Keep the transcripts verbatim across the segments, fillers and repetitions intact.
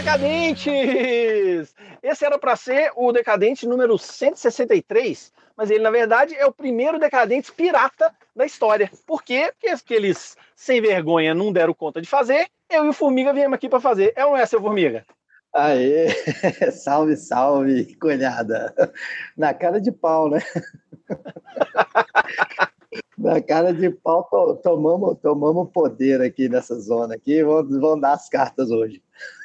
Decadentes! Esse era para ser o Decadente número cento e sessenta e três, mas ele, na verdade, é o primeiro Decadentes pirata da história. Por quê? Porque aqueles sem vergonha não deram conta de fazer, eu e o Formiga viemos aqui para fazer. É ou não é, seu Formiga? Aê! Salve, salve, cunhada! Na cara de pau, né? Na cara de pau, to, tomamos, tomamos poder aqui nessa zona aqui, vamos, vamos dar as cartas hoje.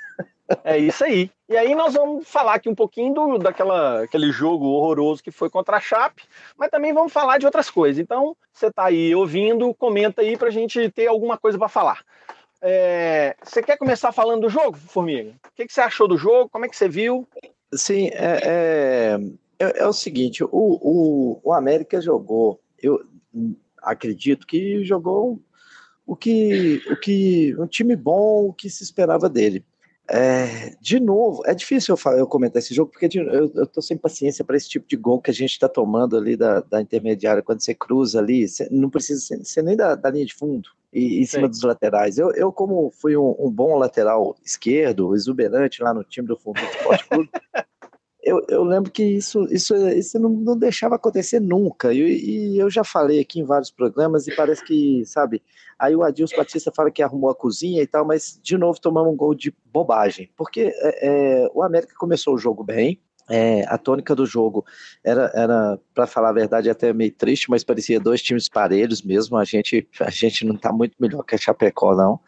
É isso aí. E aí nós vamos falar aqui um pouquinho do, daquela, aquele jogo horroroso que foi contra a Chape, mas também vamos falar de outras coisas. Então, você está aí ouvindo, comenta aí para a gente ter alguma coisa para falar. É, você quer começar falando do jogo, Formiga? O que, que você achou do jogo? Como é que você viu? Sim, é, é, é, é o seguinte, o, o, o América jogou, eu acredito que jogou o que, o que um time bom, o que se esperava dele. É, de novo, é difícil eu, falar, eu comentar esse jogo, porque de, eu, eu tô sem paciência para esse tipo de gol que a gente está tomando ali da, da intermediária, quando você cruza ali, você não precisa ser, ser nem da, da linha de fundo, e em cima dos laterais. Eu, eu como fui um, um bom lateral esquerdo, exuberante lá no time do Fundo do Esporte Clube, Eu, eu lembro que isso, isso, isso não, não deixava acontecer nunca, e, e eu já falei aqui em vários programas, e parece que, sabe, aí o Adilson Batista fala que arrumou a cozinha e tal, mas de novo tomamos um gol de bobagem, porque é, é, o América começou o jogo bem, é, a tônica do jogo era, era para falar a verdade, até meio triste, mas parecia dois times parelhos mesmo, a gente, a gente não tá muito melhor que a Chapecó, não,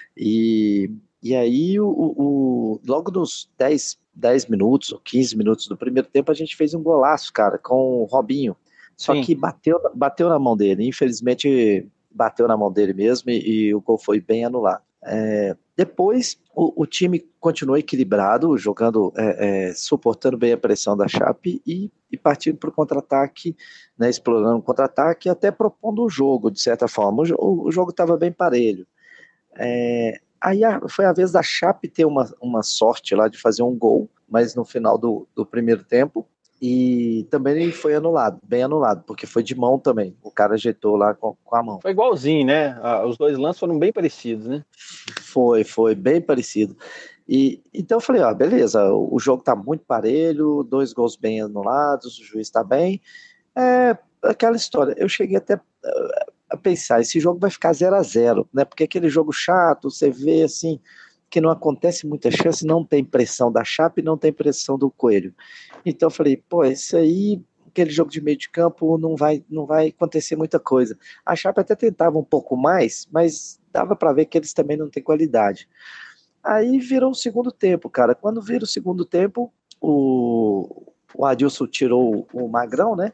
e, e aí o, o, logo nos dez dez minutos ou quinze minutos do primeiro tempo, a gente fez um golaço, cara, com o Robinho. Só Sim. que bateu, bateu na mão dele. Infelizmente, bateu na mão dele mesmo e, e o gol foi bem anulado. É, depois, o, o time continuou equilibrado, jogando, é, é, suportando bem a pressão da Chape e, e partindo para o contra-ataque, né, explorando o contra-ataque e até propondo o jogo, de certa forma. O, o jogo estava bem parelho. É, aí a, foi a vez da Chape ter uma, uma sorte lá de fazer um gol, mas no final do, do primeiro tempo, e também foi anulado, bem anulado, porque foi de mão também, o cara ajeitou lá com, com a mão. Foi igualzinho, né? Os dois lances foram bem parecidos, né? Foi, foi bem parecido. E então eu falei, ó, beleza, o jogo tá muito parelho, dois gols bem anulados, o juiz tá bem. É aquela história, eu cheguei até a pensar, esse jogo vai ficar zero a zero, né? Porque aquele jogo chato, você vê assim, que não acontece muita chance, não tem pressão da Chape, não tem pressão do Coelho. Então eu falei, pô, isso aí, aquele jogo de meio de campo não vai, não vai acontecer muita coisa. A Chape até tentava um pouco mais, mas dava para ver que eles também não têm qualidade. Aí virou o segundo tempo, cara. Quando vira o segundo tempo, o, o Adilson tirou o Magrão, né?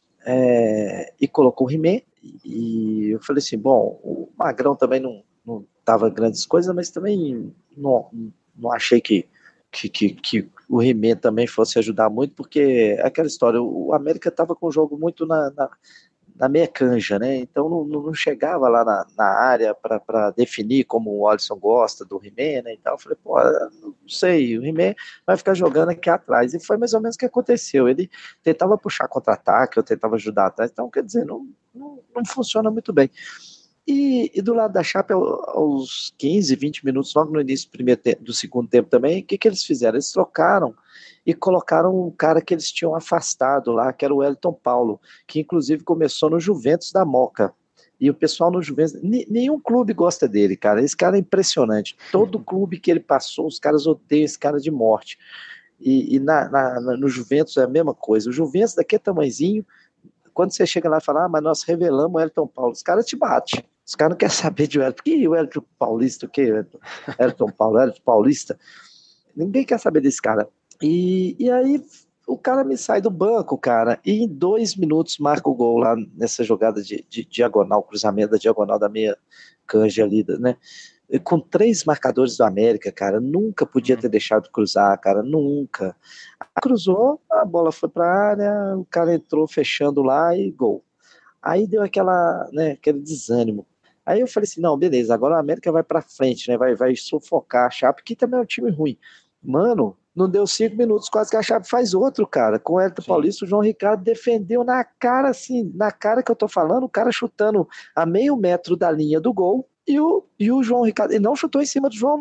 É, e colocou o Rimé, e eu falei assim, bom, o Magrão também não, não tava grandes coisas, mas também não, não achei que, que, que, que o Rimé também fosse ajudar muito, porque é aquela história, o América estava com o jogo muito na, na, na meia canja, né? Então não, não chegava lá na, na área para definir como o Alisson gosta do He-Man, né? Então eu falei, pô, não sei, o He-Man vai ficar jogando aqui atrás. E foi mais ou menos o que aconteceu. Ele tentava puxar contra-ataque, eu tentava ajudar atrás, então quer dizer, não, não, não funciona muito bem. E, e do lado da Chape, aos quinze, vinte minutos, logo no início do, primeiro tempo, do segundo tempo também, o que, que eles fizeram? Eles trocaram e colocaram um cara que eles tinham afastado lá, que era o Wellington Paulo, que inclusive começou no Juventus da Moca. E o pessoal no Juventus, nenhum clube gosta dele, cara. Esse cara é impressionante. Todo clube que ele passou, os caras odeiam esse cara de morte. E, e na, na, no Juventus é a mesma coisa. O Juventus daqui é tamanhozinho. Quando você chega lá e fala, ah, mas nós revelamos o Elton Paulo, os caras te batem. Os caras não querem saber de Elton. Que o Elton Paulista, o que? Elton Paulo, Elton Paulista. Ninguém quer saber desse cara. E, e aí o cara me sai do banco, cara, e em dois minutos marca o gol lá nessa jogada de, de diagonal, cruzamento da diagonal da meia canja ali, né? Com três marcadores do América, cara, nunca podia ter deixado cruzar, cara, nunca. Cruzou, a bola foi para a área, o cara entrou fechando lá e gol. Aí deu aquela, né, aquele desânimo. Aí eu falei assim, não, beleza, agora o América vai para frente, né, vai, vai sufocar a Chape, que também é um time ruim. Mano, não deu cinco minutos, quase que a Chape faz outro, cara. Com o Elton Paulista, o João Ricardo defendeu na cara, assim, na cara que eu tô falando, o cara chutando a meio metro da linha do gol, e o, e o João Ricardo, ele não chutou em cima do João, não.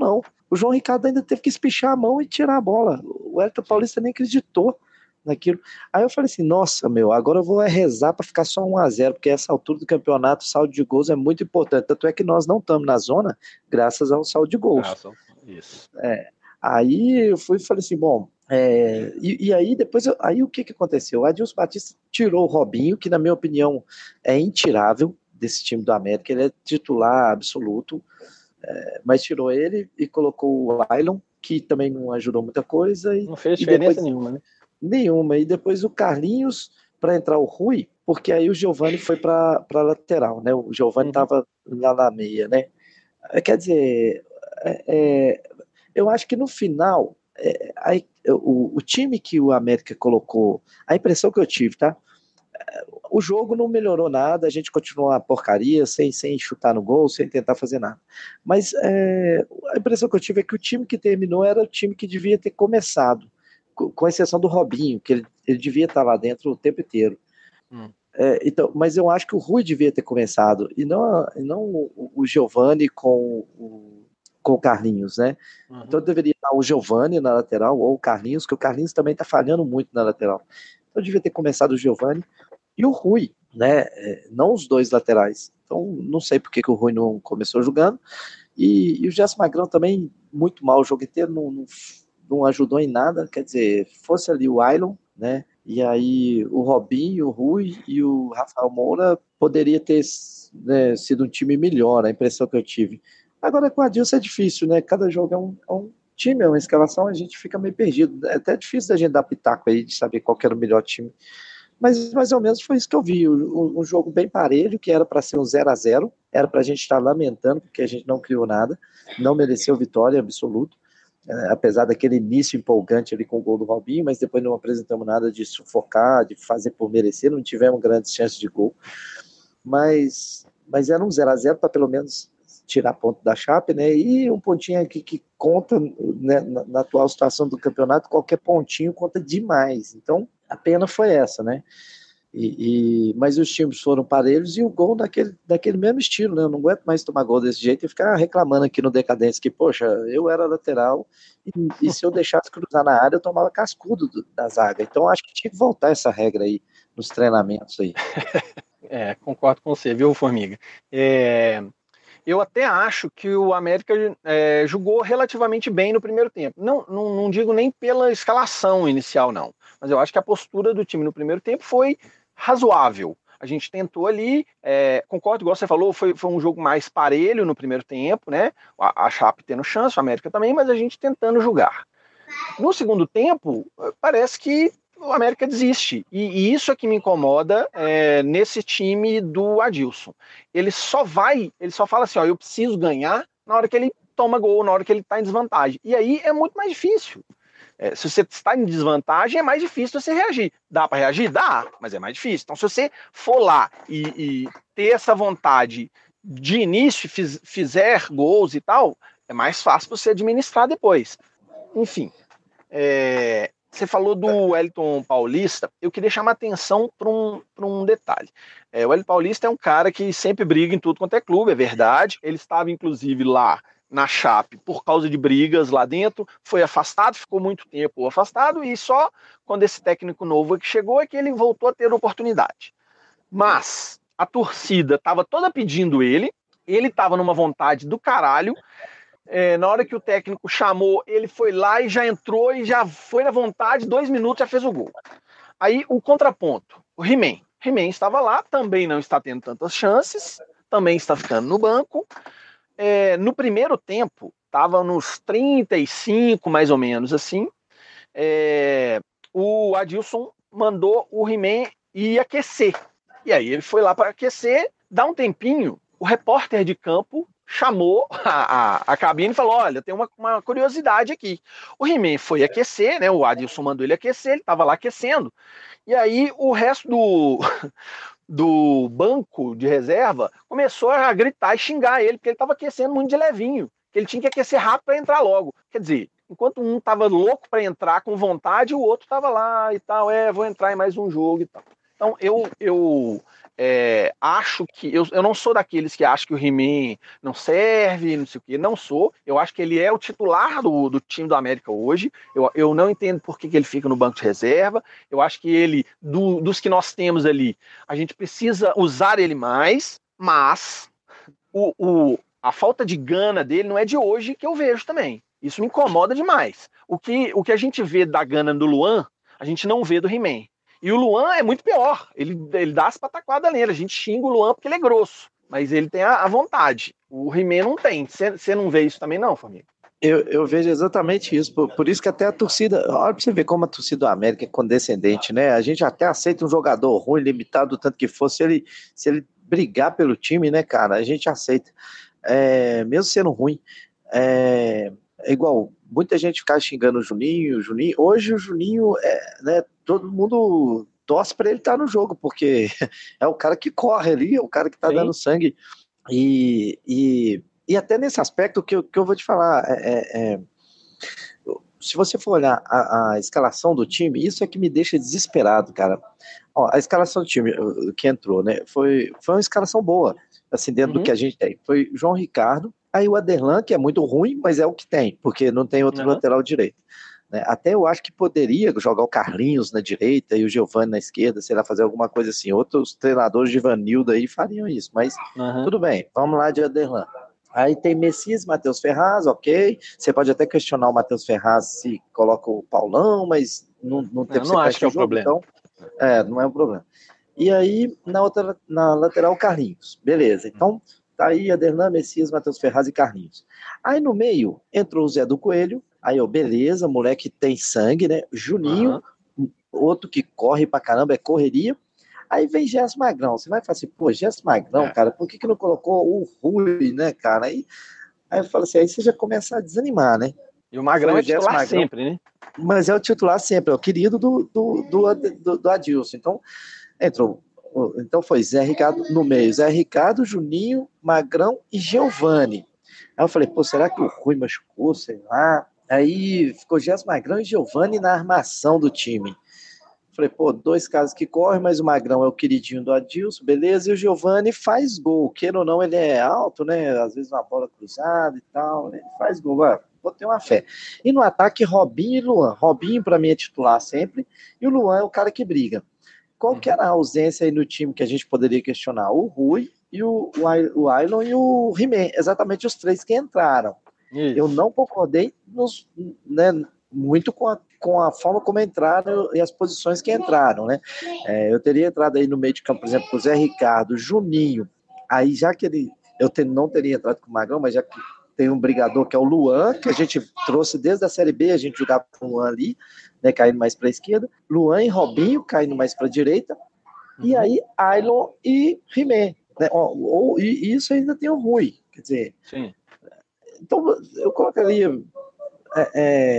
O João Ricardo ainda teve que espichar a mão e tirar a bola. O Wellington Paulista nem acreditou naquilo. Aí eu falei assim, nossa, meu, agora eu vou rezar para ficar só um a zero, porque essa altura do campeonato o saldo de gols é muito importante. Tanto é que nós não estamos na zona graças ao saldo de gols. Graças. Isso. É. Aí eu fui e falei assim, bom, é, e, e aí depois, eu, aí o que que aconteceu? O Adilson Batista tirou o Robinho, que na minha opinião é intirável desse time do América, ele é titular absoluto, é, mas tirou ele e colocou o Ailon, que também não ajudou muita coisa. E, não fez e diferença depois, nenhuma, né? Nenhuma. E depois o Carlinhos para entrar o Rui, porque aí o Giovani foi para a lateral, né? O Giovani estava uhum. lá na meia, né? Quer dizer, é, é, eu acho que no final, é, aí, o, o time que o América colocou, a impressão que eu tive, tá? O jogo não melhorou nada, a gente continuou a porcaria, sem, sem chutar no gol, sem tentar fazer nada. Mas é, a impressão que eu tive é que o time que terminou era o time que devia ter começado, com exceção do Robinho, que ele, ele devia estar lá dentro o tempo inteiro. Hum. É, então, mas eu acho que o Rui devia ter começado, e não, não o, o Giovani com o, com o Carlinhos, né? Uhum. Então deveria estar o Giovani na lateral, ou o Carlinhos, que o Carlinhos também está falhando muito na lateral. Então devia ter começado o Giovani e o Rui, né? Não os dois laterais. Então não sei por que, que o Rui não começou jogando. E, e o Gerson Magrão também, muito mal o jogo inteiro, não, não, não ajudou em nada. Quer dizer, fosse ali o Ailon, né? E aí o Robinho, o Rui e o Rafael Moura poderia ter, né, sido um time melhor, a impressão que eu tive. Agora com a Adilson é difícil, né? Cada jogo é um, é um time, é uma escalação, a gente fica meio perdido. É até difícil da gente dar pitaco aí de saber qual que era o melhor time. Mas mais ou menos foi isso que eu vi, um, um jogo bem parelho, que era para ser um zero a zero, era para a gente estar lamentando, porque a gente não criou nada, não mereceu vitória absoluta, é, apesar daquele início empolgante ali com o gol do Robinho, mas depois não apresentamos nada de sufocar, de fazer por merecer, não tivemos grandes chances de gol, mas, mas era um zero a zero para pelo menos tirar ponto da Chape, né, e um pontinho aqui que conta, né, na, na atual situação do campeonato, qualquer pontinho conta demais, então a pena foi essa, né? E, e, mas os times foram parelhos e o gol daquele, daquele mesmo estilo, né? Eu não aguento mais tomar gol desse jeito e ficar reclamando aqui no Decadência que, poxa, eu era lateral e, e se eu deixasse cruzar na área eu tomava cascudo do, da zaga. Então acho que tinha que voltar essa regra aí nos treinamentos aí. É, concordo com você, viu, Formiga? É... Eu até acho que o América é, jogou relativamente bem no primeiro tempo. Não, não, não digo nem pela escalação inicial, não. Mas eu acho que a postura do time no primeiro tempo foi razoável. A gente tentou ali, é, concordo, igual você falou, foi, foi um jogo mais parelho no primeiro tempo, né? A, a Chape tendo chance, o América também, mas a gente tentando jogar. No segundo tempo, parece que o América desiste. E, e isso é que me incomoda é, nesse time do Adilson. Ele só vai, ele só fala assim, ó, eu preciso ganhar na hora que ele toma gol, na hora que ele está em desvantagem. E aí é muito mais difícil. É, se você está em desvantagem, é mais difícil você reagir. Dá para reagir? Dá, mas é mais difícil. Então, se você for lá e, e ter essa vontade de início, fiz, fizer gols e tal, é mais fácil você administrar depois. Enfim, é, você falou do Wellington Paulista, eu queria chamar a atenção para um, para um detalhe. É, o Wellington Paulista é um cara que sempre briga em tudo quanto é clube, é verdade. Ele estava, inclusive, lá na Chape por causa de brigas lá dentro, foi afastado, ficou muito tempo afastado, e só quando esse técnico novo que chegou é que ele voltou a ter oportunidade. Mas a torcida estava toda pedindo ele, ele estava numa vontade do caralho. É, na hora que o técnico chamou, ele foi lá e já entrou e já foi na vontade, dois minutos já fez o gol. Aí o contraponto, o He-Man. He-Man estava lá, também não está tendo tantas chances, também está ficando no banco. É, no primeiro tempo, estava nos trinta e cinco, mais ou menos assim, é, o Adilson mandou o He-Man ir aquecer. E aí ele foi lá para aquecer, dá um tempinho, o repórter de campo chamou a, a, a cabine e falou, olha, tem uma, uma curiosidade aqui. O He-Man foi aquecer, né, o Adilson mandou ele aquecer, ele estava lá aquecendo, e aí o resto do, do banco de reserva começou a gritar e xingar ele, porque ele estava aquecendo muito de levinho, que ele tinha que aquecer rápido para entrar logo. Quer dizer, enquanto um estava louco para entrar com vontade, o outro estava lá e tal, é, vou entrar em mais um jogo e tal. Então, eu, eu É, acho que eu, eu não sou daqueles que acham que o He-Man não serve, não sei o que, não sou. Eu acho que ele é o titular do, do time do América hoje. Eu, eu não entendo por que, que ele fica no banco de reserva. Eu acho que ele, do, dos que nós temos ali, a gente precisa usar ele mais, mas o, o, a falta de gana dele não é de hoje que eu vejo também. Isso me incomoda demais. O que, o que a gente vê da gana do Luan, a gente não vê do He-Man. E o Luan é muito pior. Ele, ele dá as pataquadas nele. A gente xinga o Luan porque ele é grosso. Mas ele tem a, a vontade. O He-Man não tem. Você não vê isso também, não, família? Eu, eu vejo exatamente isso. Por, por isso que até a torcida. Olha pra você ver como a torcida do América é condescendente, né? A gente até aceita um jogador ruim, limitado, tanto que for. Se ele, se ele brigar pelo time, né, cara? A gente aceita. É, mesmo sendo ruim. É, é igual. Muita gente fica xingando o Juninho, o Juninho. Hoje o Juninho, é, né? Todo mundo torce para ele estar no jogo, porque é o cara que corre ali, é o cara que está dando sangue. E, e, e até nesse aspecto que eu, que eu vou te falar, é, é, se você for olhar a, a escalação do time, isso é que me deixa desesperado, cara. Ó, a escalação do time que entrou, né, foi, foi uma escalação boa, assim, dentro uhum. do que a gente tem. Foi João Ricardo, aí o Aderlan, que é muito ruim, mas é o que tem, porque não tem outro uhum. lateral direito. Né? Até eu acho que poderia jogar o Carlinhos na direita e o Giovani na esquerda, sei lá, fazer alguma coisa assim. Outros treinadores de Vanildo aí fariam isso, mas uhum. tudo bem, vamos lá de Aderlan. Aí tem Messias, Matheus Ferraz, ok. Você pode até questionar o Matheus Ferraz se coloca o Paulão, mas não, não teve eu não acho que é o problema. Então, é, não é um problema. E aí, na, outra, na lateral, Carlinhos. Beleza, então tá aí Aderlan, Messias, Matheus Ferraz e Carlinhos. Aí no meio entrou o Zé do Coelho. Aí, ó, beleza, moleque tem sangue, né? Juninho, uhum. outro que corre pra caramba, é correria. Aí vem Gerson Magrão. Você vai falar assim, pô, Gerson Magrão, é. cara, por que que não colocou o Rui, né, cara? Aí, aí eu falo assim, aí você já começa a desanimar, né? E o Magrão Foi é titular Magrão, sempre, né? Mas é o titular sempre, é o querido do, do, do, do, do Adilson. Então, entrou. Então foi Zé Ricardo no meio, Zé Ricardo, Juninho, Magrão e Giovani. Aí eu falei, pô, será que o Rui machucou, sei lá? Aí ficou Gerson Magrão e Giovani na armação do time. Falei, pô, dois caras que correm, mas o Magrão é o queridinho do Adilson, beleza, e o Giovani faz gol, queira ou não, ele é alto, né, às vezes uma bola cruzada e tal, né? Ele faz gol, ué, vou ter uma fé. E no ataque, Robinho e Luan. Robinho, pra mim, é titular sempre, e o Luan é o cara que briga. Qual que era a ausência aí no time que a gente poderia questionar? O Rui, e o, o, o Ailon e o He-Man, exatamente os três que entraram. Isso. Eu não concordei nos, né, muito com a, com a forma como entraram e as posições que entraram, né? É, eu teria entrado aí no meio de campo, por exemplo, com o Zé Ricardo, Juninho, aí já que ele, eu te, não teria entrado com o Magrão, mas já que tem um brigador que é o Luan, que a gente trouxe desde a Série B, a gente jogava com o Luan ali, né, caindo mais para a esquerda, Luan e Robinho caindo mais para a direita, uhum. e aí Ailon e He-Man, né? Ou, ou, e isso ainda tem o Rui, quer dizer... Sim. Então, eu colocaria é,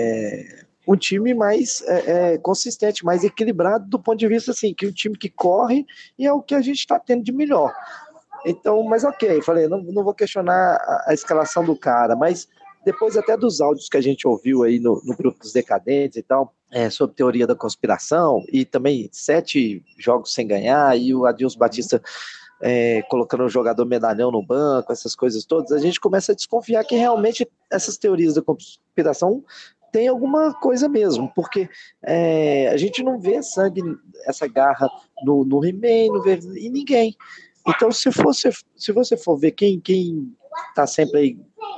é, um time mais é, é, consistente, mais equilibrado do ponto de vista, assim, que o time que corre e é o que a gente está tendo de melhor. Então, mas ok, falei, não, não vou questionar a, a escalação do cara, mas depois até dos áudios que a gente ouviu aí no, no grupo dos Decadentes e tal, é, sobre teoria da conspiração, e também sete jogos sem ganhar, e o Adilson Batista... É, colocando o jogador medalhão no banco, essas coisas todas, a gente começa a desconfiar que realmente essas teorias da conspiração tem alguma coisa mesmo, porque é, a gente não vê sangue, essa garra no, no He-Man, não vê em ninguém. Então, se, fosse, se você for ver quem quem está sempre aí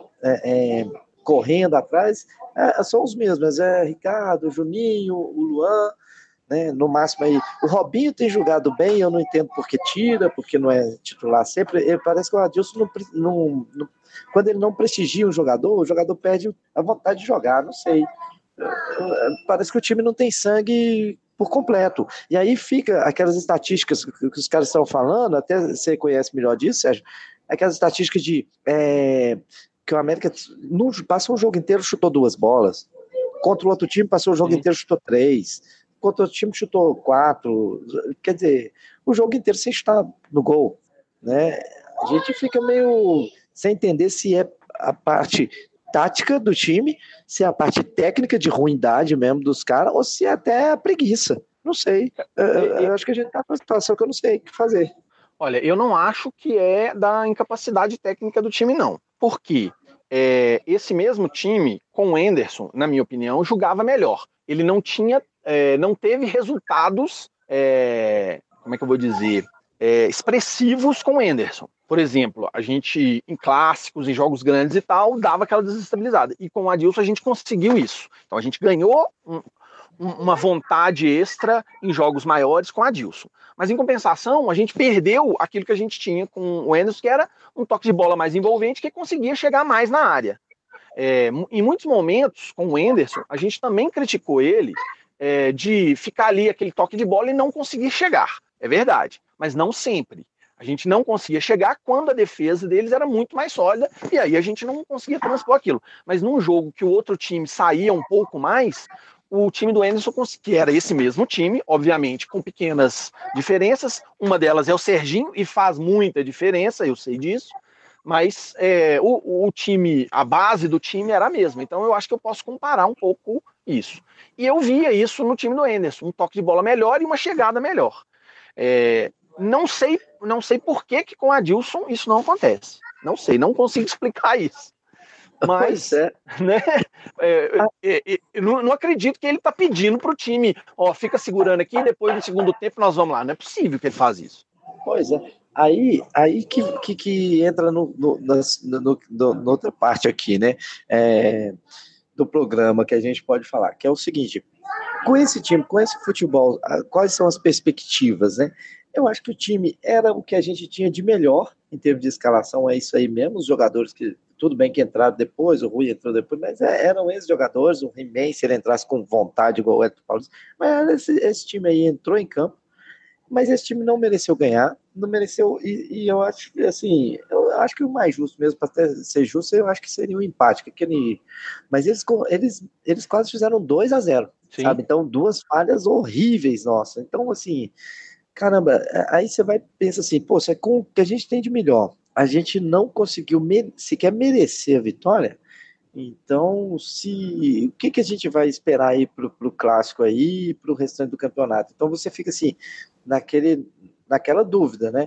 é, é, correndo atrás, é, são os mesmos, é Ricardo, Juninho, o Luan, né, no máximo aí, o Robinho tem jogado bem, eu não entendo porque tira, porque não é titular sempre, ele, parece que o Adilson não, não, não, quando ele não prestigia um jogador, o jogador perde a vontade de jogar, não sei, parece que o time não tem sangue por completo, e aí fica aquelas estatísticas que os caras estão falando, até você conhece melhor disso, Sérgio, aquelas estatísticas de é, que o América não, passou o jogo inteiro, chutou duas bolas, contra o outro time passou o jogo Sim. inteiro, chutou três, contra o time chutou quatro, quer dizer, o jogo inteiro sem chutar no gol, né? A gente fica meio sem entender se é a parte tática do time, se é a parte técnica de ruindade mesmo dos caras, ou se é até a preguiça, não sei, eu, eu acho que a gente tá numa situação que eu não sei o que fazer. Olha, eu não acho que é da incapacidade técnica do time, não. Por quê? É, esse mesmo time, com o Anderson, na minha opinião, jogava melhor. Ele não tinha, é, não teve resultados, é, como é que eu vou dizer, é, expressivos com o Anderson. Por exemplo, a gente, em clássicos, em jogos grandes e tal, dava aquela desestabilizada. E com o Adilson a gente conseguiu isso. Então a gente ganhou um, uma vontade extra em jogos maiores com o Adilson. Mas em compensação, a gente perdeu aquilo que a gente tinha com o Anderson, que era um toque de bola mais envolvente, que conseguia chegar mais na área. É, em muitos momentos, com o Anderson, a gente também criticou ele é, de ficar ali aquele toque de bola e não conseguir chegar. É verdade, mas não sempre. A gente não conseguia chegar quando a defesa deles era muito mais sólida e aí a gente não conseguia transpor aquilo. Mas num jogo que o outro time saía um pouco mais, o time do Anderson, que era esse mesmo time, obviamente com pequenas diferenças, uma delas é o Serginho e faz muita diferença, eu sei disso, mas é, o, o time, a base do time era a mesma, então eu acho que eu posso comparar um pouco isso. E eu via isso no time do Anderson, um toque de bola melhor e uma chegada melhor. É, não sei, não sei por que, que com o Adilson isso não acontece. Não sei, não consigo explicar isso. Mas, é. né, é, é, é, não, não acredito que ele está pedindo para o time, ó, fica segurando aqui e depois no segundo tempo nós vamos lá. Não é possível que ele faz isso. Pois é. Aí, aí que, que, que entra no, no, no, no, no outra parte aqui, né, é, do programa que a gente pode falar, que é o seguinte, com esse time, com esse futebol, quais são as perspectivas, né? Eu acho que o time era o que a gente tinha de melhor em termos de escalação, é isso aí mesmo, os jogadores que, tudo bem que entraram depois, o Rui entrou depois, mas eram esses jogadores, o He-Man, se ele entrasse com vontade, igual o Edson Paulista, mas esse, esse time aí entrou em campo, mas esse time não mereceu ganhar, não mereceu, e, e eu acho que, assim, eu acho que o mais justo mesmo, para ser justo, eu acho que seria um empate, aquele, mas eles, eles, eles quase fizeram dois a zero, Sim. sabe, então duas falhas horríveis, nossa, então, assim, caramba, aí você vai pensa assim, pô, isso é com o que a gente tem de melhor, a gente não conseguiu me, sequer merecer a vitória, então, se o que, que a gente vai esperar aí pro, pro clássico aí e pro restante do campeonato? Então você fica assim, naquele, naquela dúvida, né?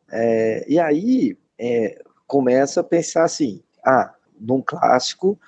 É, e aí é, começa a pensar assim, ah, num clássico,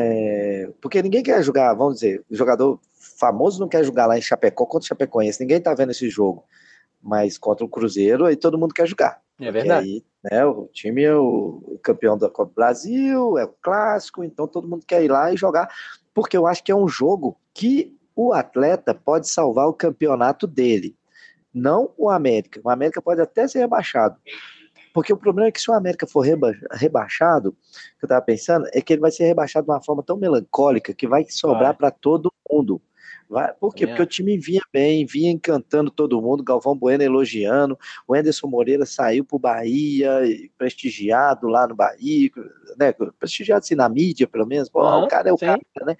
é, porque ninguém quer jogar, vamos dizer, o jogador famoso não quer jogar lá em Chapecó contra o Chapecoense, ninguém tá vendo esse jogo, mas contra o Cruzeiro aí todo mundo quer jogar. É verdade. Aí, né, o time é o, o campeão da Copa do Brasil, é o clássico, então todo mundo quer ir lá e jogar, porque eu acho que é um jogo que o atleta pode salvar o campeonato dele, não o América. O América pode até ser rebaixado, porque o problema é que se o América for reba rebaixado, o que eu estava pensando, é que ele vai ser rebaixado de uma forma tão melancólica que vai sobrar para todo mundo. Vai, por quê? É. Porque o time vinha bem, vinha encantando todo mundo, Galvão Bueno elogiando, o Anderson Moreira saiu pro Bahia, prestigiado lá no Bahia, né, prestigiado assim na mídia, pelo menos, pô, uhum, o cara é o sim. cara, né?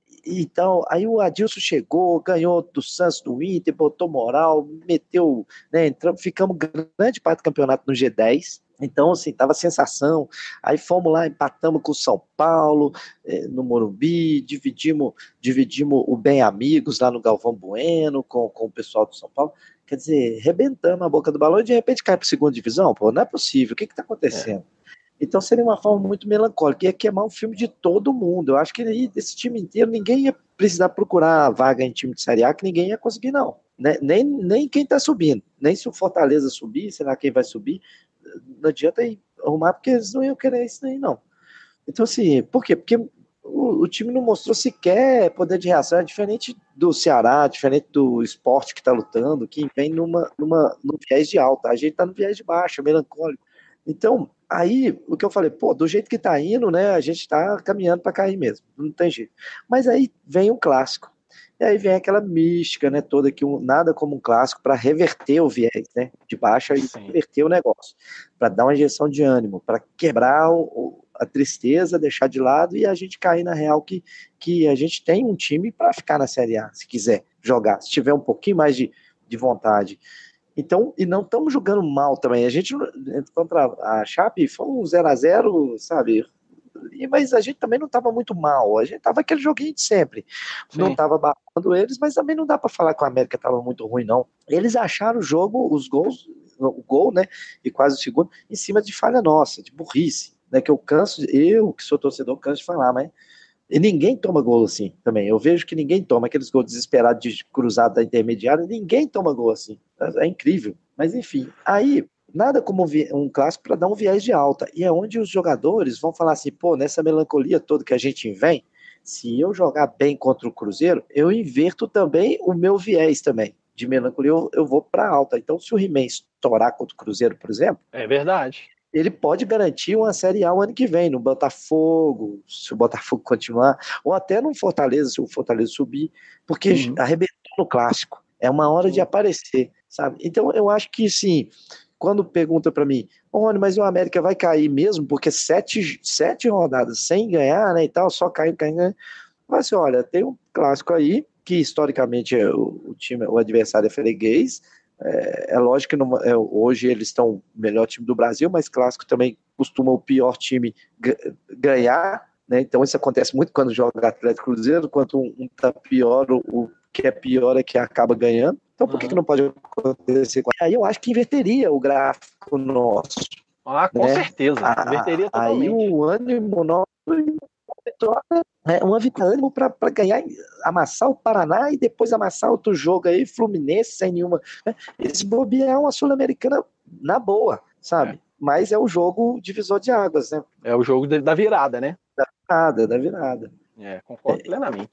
Então, aí o Adilson chegou, ganhou do Santos, do Inter, botou moral, meteu, né, entramos, ficamos grande parte do campeonato no G dez, então, assim, tava sensação, aí fomos lá, empatamos com o São Paulo, eh, no Morumbi, dividimos, dividimos o Bem Amigos lá no Galvão Bueno, com, com o pessoal do São Paulo, quer dizer, rebentamos a boca do balão e de repente cai para a segunda divisão, pô, não é possível, o que que tá acontecendo? É. Então seria uma forma muito melancólica, ia queimar um filme de todo mundo, eu acho que aí, desse time inteiro, ninguém ia precisar procurar vaga em time de Série A, que ninguém ia conseguir não, né? nem, nem quem tá subindo, nem se o Fortaleza subir, será quem vai subir, não adianta ir arrumar, porque eles não iam querer isso aí, não. Então, assim, por quê? Porque o, o time não mostrou sequer poder de reação, é diferente do Ceará, diferente do Sport que está lutando, que vem numa, numa, num viés de alta, a gente está no viés de baixa, melancólico. Então, aí, o que eu falei, pô, do jeito que tá indo, né, a gente tá caminhando para cair mesmo, não tem jeito. Mas aí vem um clássico. E aí vem aquela mística, né, toda que um, nada como um clássico para reverter o viés, né, de baixa e Sim. reverter o negócio, para dar uma injeção de ânimo, para quebrar o, o, a tristeza, deixar de lado e a gente cair na real que, que a gente tem um time para ficar na Série A, se quiser jogar, se tiver um pouquinho mais de, de vontade. Então, e não estamos jogando mal também. A gente, contra a Chape, foi um zero a zero, sabe? Mas a gente também não estava muito mal, a gente estava aquele joguinho de sempre, Sim. não estava batendo eles, mas também não dá para falar que o América estava muito ruim, não. Eles acharam o jogo, os gols, o gol, né, e quase o segundo, em cima de falha nossa, de burrice, né, que eu canso, eu que sou torcedor, canso de falar, mas e ninguém toma gol assim também. Eu vejo que ninguém toma aqueles gols desesperados de cruzado da intermediária, ninguém toma gol assim. É, é incrível. Mas enfim, aí nada como um clássico para dar um viés de alta. E é onde os jogadores vão falar assim, pô, nessa melancolia toda que a gente vem, se eu jogar bem contra o Cruzeiro, eu inverto também o meu viés também. De melancolia eu, eu vou para alta. Então se o He-Man estourar contra o Cruzeiro, por exemplo, é verdade. Ele pode garantir uma Série A o ano que vem, no Botafogo, se o Botafogo continuar, ou até no Fortaleza, se o Fortaleza subir, porque uhum. arrebentou no clássico. É uma hora de aparecer, sabe? Então eu acho que, sim, quando pergunta para mim, Rony, mas o América vai cair mesmo, porque sete, sete rodadas sem ganhar, né, e tal, só caindo, caindo, caindo. Mas assim, olha, tem um clássico aí, que historicamente o, o time, o adversário é freguês. É, é lógico que não, é, hoje eles estão o melhor time do Brasil, mas clássico também costuma o pior time ganhar, né? Então isso acontece muito quando joga Atlético Cruzeiro, quanto um, um tá pior, o, o que é pior é que acaba ganhando. Então por uhum. que, que não pode acontecer? Aí eu acho que inverteria o gráfico nosso. Ah, com né? certeza, inverteria a, totalmente. Aí o ânimo nosso é uma vitória para ganhar, amassar o Paraná e depois amassar outro jogo aí, Fluminense, sem nenhuma. Né? Esse bobear é uma Sul-Americana na boa, sabe? É. Mas é o jogo divisor de águas, né? É o jogo da virada, né? Da virada, da virada. É, concordo é. plenamente.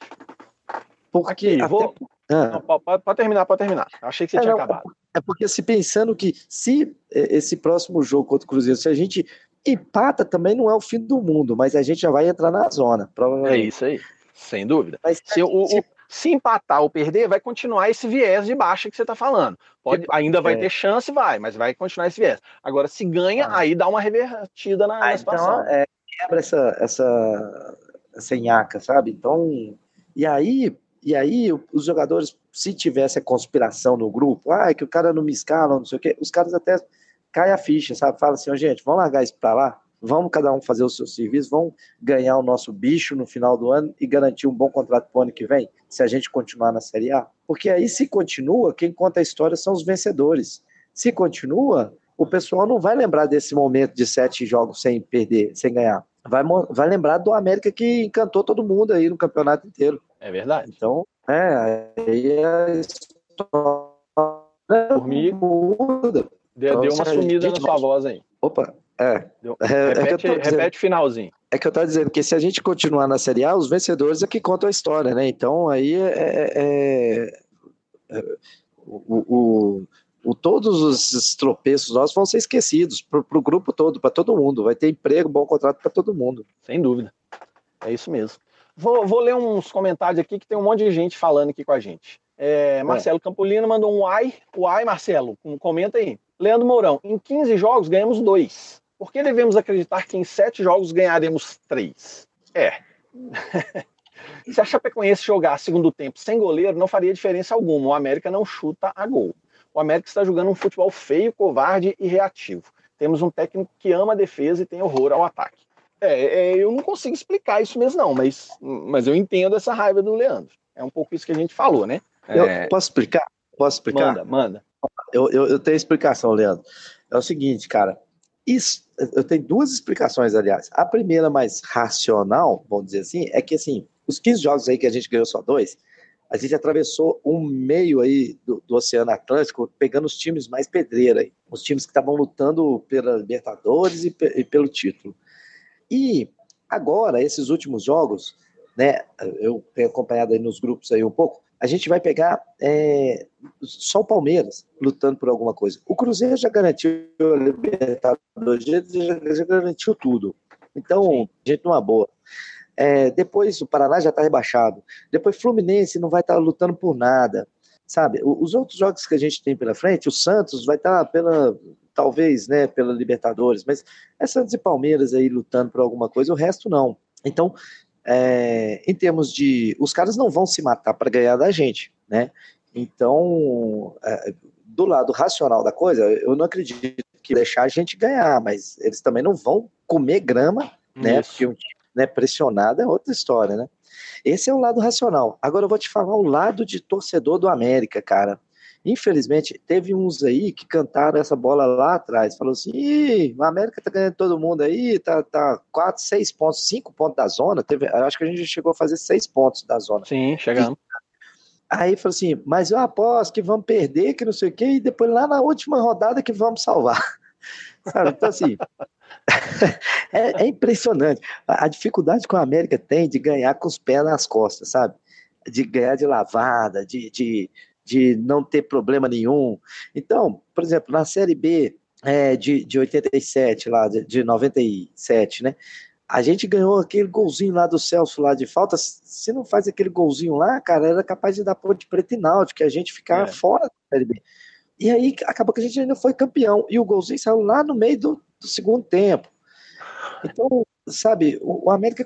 Porque Aqui, até... vou... ah. Não, pode, pode terminar, pode terminar. Achei que você é, tinha não, acabado. É porque se pensando que se esse próximo jogo contra o Cruzeiro, se a gente empata também não é o fim do mundo, mas a gente já vai entrar na zona, provavelmente. É isso aí, sem dúvida. Mas, se, o, se... O, se empatar ou perder, vai continuar esse viés de baixa que você está falando. Pode, tipo, ainda vai é. ter chance, vai, mas vai continuar esse viés. Agora, se ganha, ah. aí dá uma revertida na, ah, na situação. Então, é, quebra essa, essa, essa nhaca, sabe? Então, e aí, e aí os jogadores, se tivesse a conspiração no grupo, ah, é que o cara não me escala, não sei o quê, os caras até cai a ficha, sabe? Fala assim, oh, gente, vamos largar isso pra lá, vamos cada um fazer o seu serviço, vamos ganhar o nosso bicho no final do ano e garantir um bom contrato pro ano que vem, se a gente continuar na Série A. Porque aí, se continua, quem conta a história são os vencedores. Se continua, o pessoal não vai lembrar desse momento de sete jogos sem perder, sem ganhar. Vai, vai lembrar do América que encantou todo mundo aí no campeonato inteiro. É verdade. Então, é, aí a história Por mim, muda. Deu, então, deu uma sumida na sua vai... voz aí. Opa, é. Deu... É repete, é repete o finalzinho. É que eu tô dizendo que se a gente continuar na Série A, os vencedores é que contam a história, né? Então aí é, é, é o, o, o, todos os tropeços nossos vão ser esquecidos pro, pro grupo todo, para todo mundo. Vai ter emprego, bom contrato para todo mundo. Sem dúvida. É isso mesmo. Vou, vou ler uns comentários aqui que tem um monte de gente falando aqui com a gente. É, Marcelo é. Campolino mandou um uai. Uai, Marcelo, comenta aí. Leandro Mourão, em quinze jogos ganhamos dois. Por que devemos acreditar que em sete jogos ganharemos três? É. Se a Chapecoense jogar segundo tempo sem goleiro, não faria diferença alguma. O América não chuta a gol. O América está jogando um futebol feio, covarde e reativo. Temos um técnico que ama a defesa e tem horror ao ataque. É, é, eu não consigo explicar isso mesmo não, mas, mas eu entendo essa raiva do Leandro. É um pouco isso que a gente falou, né? Eu é... posso explicar? Posso explicar? Manda, manda. Eu, eu, eu tenho explicação, Leandro. É o seguinte, cara. Isso, eu tenho duas explicações, aliás. A primeira, mais racional, vamos dizer assim, é que assim, os quinze jogos aí que a gente ganhou só dois, a gente atravessou um meio aí do, do Oceano Atlântico, pegando os times mais pedreira aí, os times que estavam lutando pela Libertadores e, e pelo título. E agora, esses últimos jogos, né, eu tenho acompanhado aí nos grupos aí um pouco, a gente vai pegar é, só o Palmeiras lutando por alguma coisa. O Cruzeiro já garantiu a Libertadores, já, já garantiu tudo. Então, Sim. gente, numa boa. É, depois o Paraná já está rebaixado. Depois Fluminense não vai estar tá lutando por nada. Sabe? Os outros jogos que a gente tem pela frente, o Santos vai estar tá pela, talvez, né, pela Libertadores, mas é Santos e Palmeiras aí lutando por alguma coisa, o resto não. Então, É, em termos de... Os caras não vão se matar para ganhar da gente, né? Então, é, do lado racional da coisa, eu não acredito que deixar a gente ganhar, mas eles também não vão comer grama, né? Porque um time, né, pressionado é outra história, né? Esse é o lado racional. Agora eu vou te falar o lado de torcedor do América, cara. Infelizmente, teve uns aí que cantaram essa bola lá atrás, falou assim, ih, o América tá ganhando todo mundo aí, tá, tá quatro, seis pontos, cinco pontos da zona, teve, acho que a gente chegou a fazer seis pontos da zona. Sim, chegamos. Aí falou assim, mas eu aposto que vamos perder, que não sei o quê, e depois lá na última rodada que vamos salvar. Sabe? Então, assim, é, é impressionante a, a dificuldade que o América tem de ganhar com os pés nas costas, sabe? De ganhar de lavada, de, de, de não ter problema nenhum. Então, por exemplo, na Série B é, de, de oitenta e sete, lá, de, de noventa e sete, né? A gente ganhou aquele golzinho lá do Celso lá de falta. Se não faz aquele golzinho lá, cara, era capaz de dar Ponte Preta e Náutico, que a gente ficar é. fora da Série B. E aí acabou que a gente ainda foi campeão. E o golzinho saiu lá no meio do, do segundo tempo. Então, sabe, o, o América,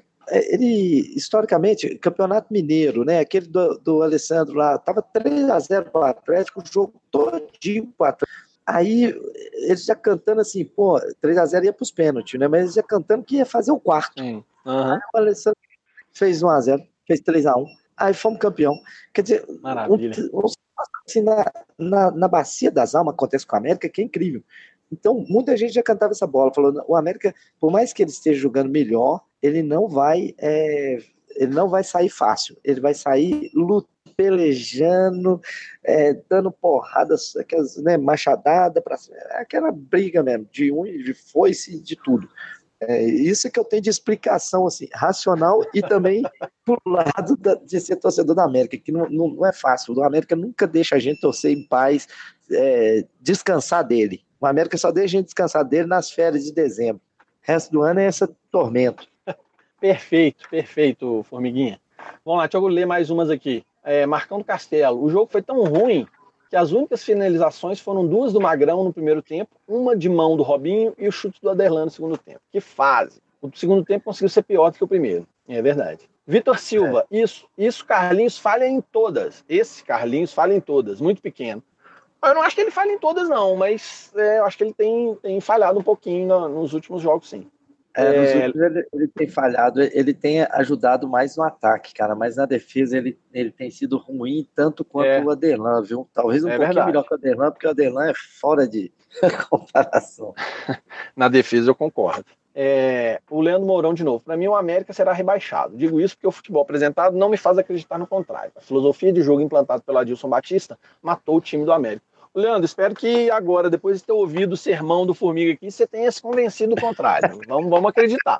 ele, historicamente, Campeonato Mineiro, né? Aquele do, do Alessandro lá, tava três a zero para o Atlético, o jogo todinho para o Atlético. Aí eles já cantando assim, pô, três a zero ia para os pênaltis, né? Mas eles já cantando que ia fazer o quarto. Uhum. Aí o Alessandro fez um a zero, fez três a um, aí fomos campeão. Quer dizer, um, um, assim, na, na, na bacia das almas acontece com a América, que é incrível. Então, muita gente já cantava essa bola, falou, o América, por mais que ele esteja jogando melhor, ele não vai, é, ele não vai sair fácil, ele vai sair lutando, pelejando, é, dando porradas, aquelas, né, machadada, pra, aquela briga mesmo, de um, de foice, de tudo. É, isso que eu tenho de explicação assim, racional e também pro lado da, de ser torcedor da América, que não, não, não é fácil. O América nunca deixa a gente torcer em paz, é, descansar dele. O América só deixa a gente descansar dele nas férias de dezembro. O resto do ano é esse tormento. Perfeito, perfeito, Formiguinha. Vamos lá, deixa eu ler mais umas aqui. É, Marcão do Castelo. O jogo foi tão ruim que as únicas finalizações foram duas do Magrão no primeiro tempo, uma de mão do Robinho e o chute do Aderlan no segundo tempo. Que fase! O segundo tempo conseguiu ser pior do que o primeiro. É verdade. Vitor Silva, é. isso, isso Carlinhos falha em todas. Esse Carlinhos falha em todas, muito pequeno. Eu não acho que ele falha em todas, não, mas é, eu acho que ele tem, tem falhado um pouquinho no, nos últimos jogos, sim. É, nos é... últimos ele, ele tem falhado, ele tem ajudado mais no ataque, cara, mas na defesa ele, ele tem sido ruim tanto quanto é. o Aderlan, viu? Talvez um é pouquinho verdade. melhor que o Aderlan, porque o Aderlan é fora de comparação. Na defesa eu concordo. É, o Leandro Mourão de novo. Para mim o América será rebaixado. Digo isso porque o futebol apresentado não me faz acreditar no contrário. A filosofia de jogo implantada pelo Adilson Batista matou o time do América. Leandro, espero que agora, depois de ter ouvido o sermão do Formiga aqui, você tenha se convencido do contrário. vamos, vamos acreditar.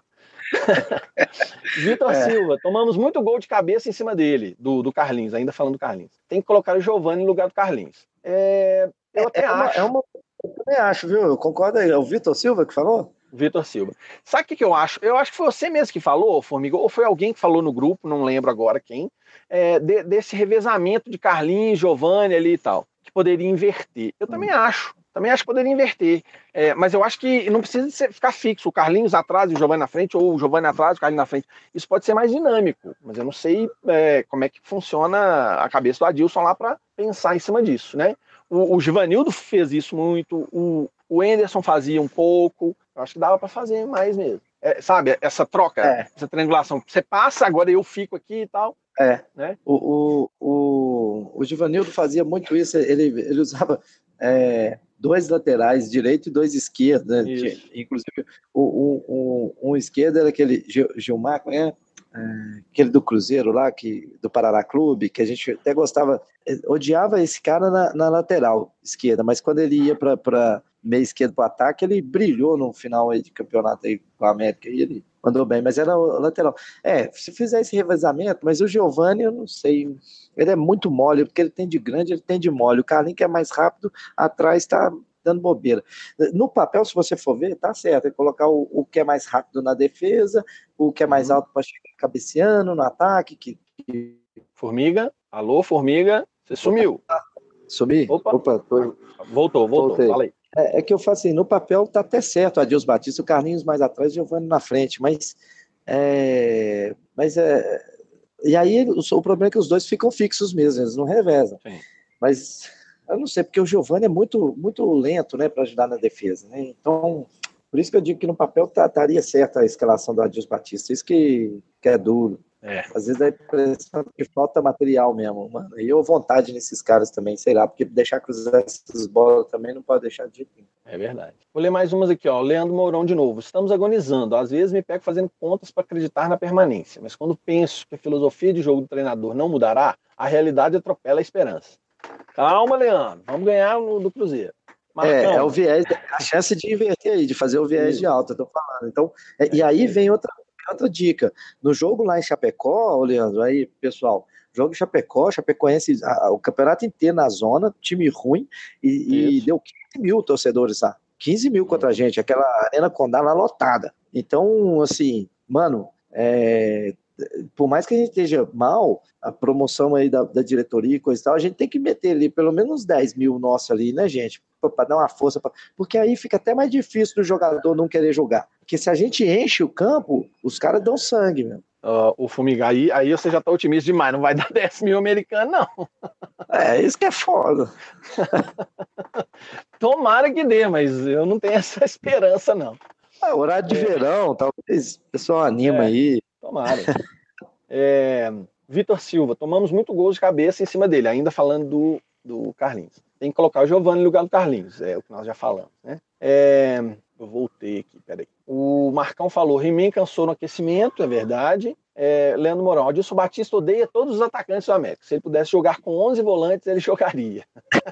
Vitor é. Silva, tomamos muito gol de cabeça em cima dele, do, do Carlinhos, ainda falando do Carlinhos. Tem que colocar o Giovani no lugar do Carlinhos. É, eu até é acho. Uma, é uma, eu também acho, viu? Eu concordo aí. É o Vitor Silva que falou? Vitor Silva. Sabe o que, que eu acho? Eu acho que foi você mesmo que falou, Formiga, ou foi alguém que falou no grupo, não lembro agora quem, é, de, desse revezamento de Carlinhos, Giovani ali e tal. Que poderia inverter. Eu também acho. Também acho que poderia inverter. É, mas eu acho que não precisa ser, ficar fixo. O Carlinhos atrás e o Giovani na frente, ou o Giovani atrás e o Carlinhos na frente. Isso pode ser mais dinâmico. Mas eu não sei é, como é que funciona a cabeça do Adilson lá para pensar em cima disso, né? O, o Givanildo fez isso muito. O, o Anderson fazia um pouco. Eu acho que dava para fazer mais mesmo. É, sabe, essa troca, é. essa triangulação. Você passa, agora eu fico aqui e tal. É, né? o, o, o, o Givanildo fazia muito isso, ele, ele usava é, dois laterais, direito e dois esquerdos, né? Inclusive o, o, o, um esquerdo era aquele Gilmar, né? É, aquele do Cruzeiro lá, que, do Paraná Clube, que a gente até gostava, odiava esse cara na, na lateral esquerda, mas quando ele ia para meio esquerdo para o ataque, ele brilhou no final aí de campeonato aí com a América, e ele mandou bem, mas era o lateral. É, se fizer esse revezamento, mas o Giovani, eu não sei, ele é muito mole, porque ele tem de grande, ele tem de mole. O Carlinhos, que é mais rápido, atrás está dando bobeira. No papel, se você for ver, tá certo, é colocar o, o que é mais rápido na defesa, o que é mais alto para chegar cabeceando no ataque. Que, que... Formiga, alô, Formiga, você sumiu. Sumi? Opa, Opa tô... voltou, voltou, fala aí. É, é que eu faço assim, no papel tá até certo, Adilson Batista, o Carlinhos mais atrás, o Giovani na frente, mas é, mas é, e aí o, o problema é que os dois ficam fixos mesmo, eles não revezam. Sim. Mas eu não sei, porque o Giovani é muito, muito lento, né, para ajudar na defesa, né? Então, por isso que eu digo que no papel estaria certa a escalação do Adilson Batista, isso que, que é duro. É. Às vezes dá a impressão que falta material mesmo, mano. E eu vontade nesses caras também, sei lá, porque deixar cruzar essas bolas também não pode deixar de jeito nenhum. É verdade. Vou ler mais umas aqui, ó. Leandro Mourão de novo. Estamos agonizando. Às vezes me pego fazendo contas para acreditar na permanência, mas quando penso que a filosofia de jogo do treinador não mudará, a realidade atropela a esperança. Calma, Leandro. Vamos ganhar no, do Cruzeiro. Marcão. É, é o viés, a chance de inverter aí, de fazer o viés Isso. de alta, eu tô falando. Então, é, é, e aí vem outra, outra dica. No jogo lá em Chapecó, Leandro, aí, pessoal, jogo em Chapecó, Chapecoense, a, o campeonato inteiro na zona, time ruim, e, e deu quinze mil torcedores lá. quinze mil contra a gente, aquela Arena Condá lá lotada. Então, assim, mano, é, por mais que a gente esteja mal, a promoção aí da, da diretoria e coisa e tal, a gente tem que meter ali pelo menos dez mil nossos ali, né, gente? Para dar uma força, pra... porque aí fica até mais difícil do jogador não querer jogar. Porque se a gente enche o campo, os caras dão sangue, meu. Uh, o Fumigar, aí, aí você já tá otimista demais, não vai dar dez mil americanos, não. É, isso que é foda. Tomara que dê, mas eu não tenho essa esperança, não. É, horário de é. verão, talvez o pessoal anima é, aí. Tomara. É, Vitor Silva, tomamos muito gol de cabeça em cima dele, ainda falando do, do Carlinhos. Tem que colocar o Giovani no lugar do Carlinhos, é o que nós já falamos, né? É, eu voltei aqui, peraí. O Marcão falou, He-Man cansou no aquecimento, é verdade. É, Leandro Mourão, Adilson Batista odeia todos os atacantes do América. Se ele pudesse jogar com onze volantes, ele jogaria.